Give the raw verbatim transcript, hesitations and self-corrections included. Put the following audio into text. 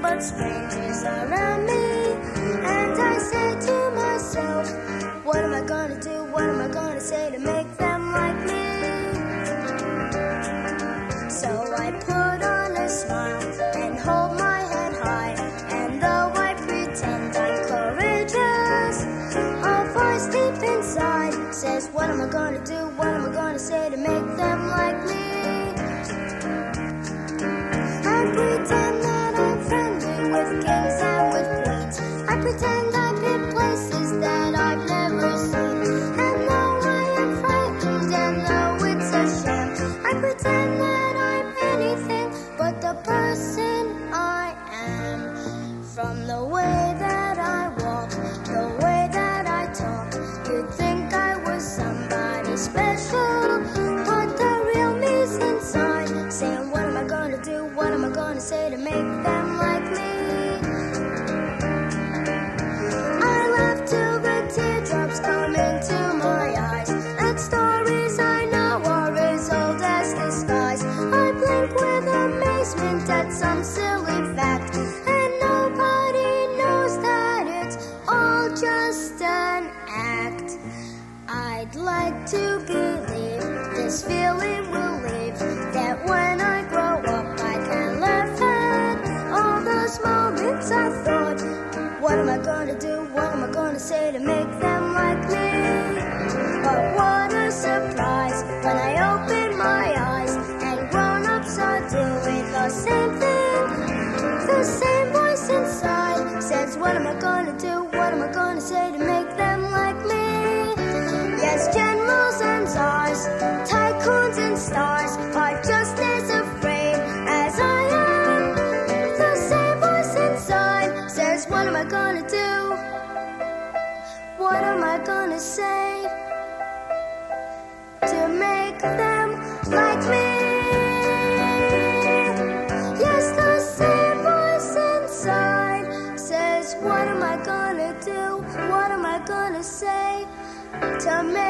but strangers around me. And I say to myself, what am I gonna do? What am I gonna say to make them like me? So I put on a smile and hold my head high, and though I pretend I'm courageous, a voice deep inside says, what am I gonna do? What am I gonna say to make them like me? I pretend that I'm friendly with kings and with queens. I pretend I've been places that I've never seen. And though I am frightened and though it's a sham, I pretend that I'm anything but the person I am. From the way that I walk, the way that I talk, you'd think I was somebody special, but the real me's inside, saying, what am I gonna do? What am I gonna say to make them like me? I laugh till the teardrops come into my eyes, and stories I know are as old as the skies. I blink with amazement at some silly fact, and nobody knows that it's all just an act. I'd like to believe this feeling will leave, that when I grow up I can laugh at all those moments I thought, what am I gonna do? What am I gonna say to make them like me? But what a surprise when I open my eyes and grown-ups are doing the same thing. The same voice inside says, what am I gonna do? What am I gonna say to make them like me? Yes, generals and czars, tycoons and stars are just as afraid as I am. The same voice inside says, what am I gonna do? What am I gonna say to make them like me? Yes, the same voice inside says, what am I gonna do? What am I gonna say to make